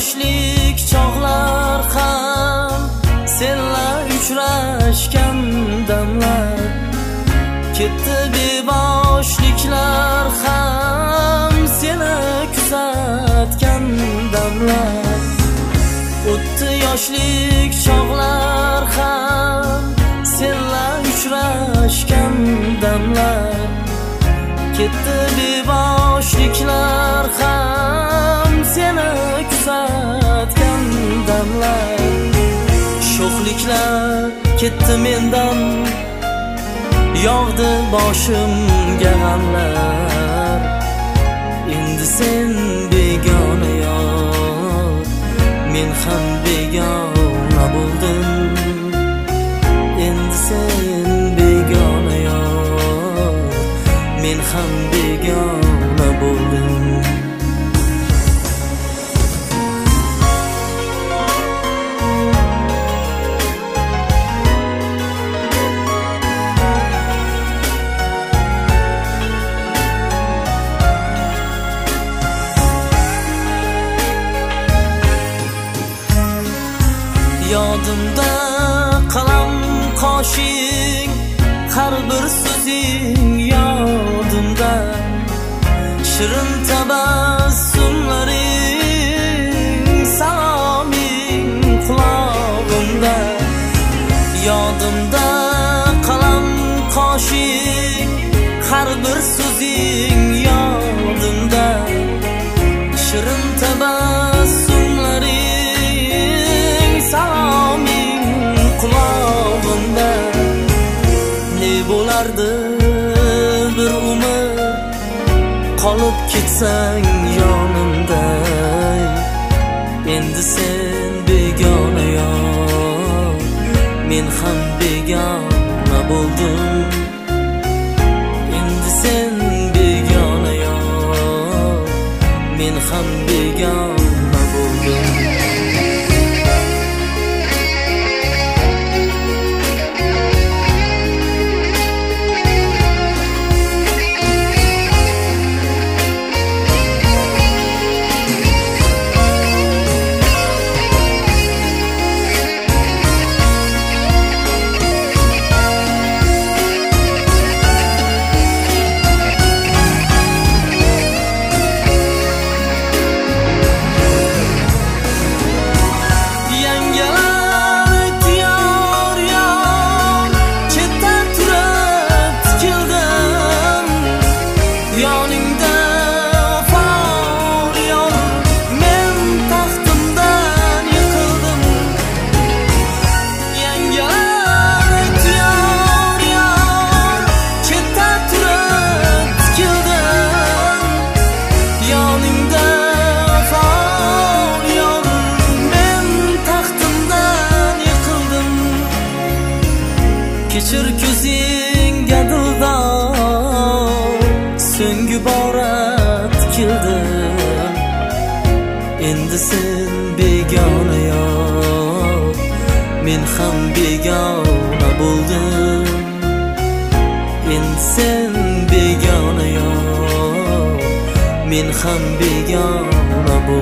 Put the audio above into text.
yoshlik chog'lar ham senla uchrashgan damlar, ketdi bevoshliklar ham seni kuzatgan damlar. O'tdi yoshlik chog'lar ham senla uchrashgan damlar, ketdi bevoshliklar ham seni kuzatgan damlar. Sho'xliklar ketdi mendan, yog'di boshimga g'amlar. Endi sen begona yor, men ham begona bo'ldim. Endi sen begona yor, men ham begona bo'ldim. Yodimda qalam qoshing, har bir so'zing yodimda, shirin tabassumlaring, saloming qulog'imda. Yodimda qalam qoshing, har bir so'zing yodimda, shirin tabassumlaring, saloming qulog'imda. Ne bo'lardi bir umr qolib ketsang yonimda. Endi sen begona yor, men ham begona bo'ldim. Endi sen begona yor, men ham begona bo'ldim. Kechir ko'zingga dildor, so'nggi bora tikildim. Endi sen begona yor, men ham begona bo'ldim. Endi sen begona yor, men ham begona bo'ldim.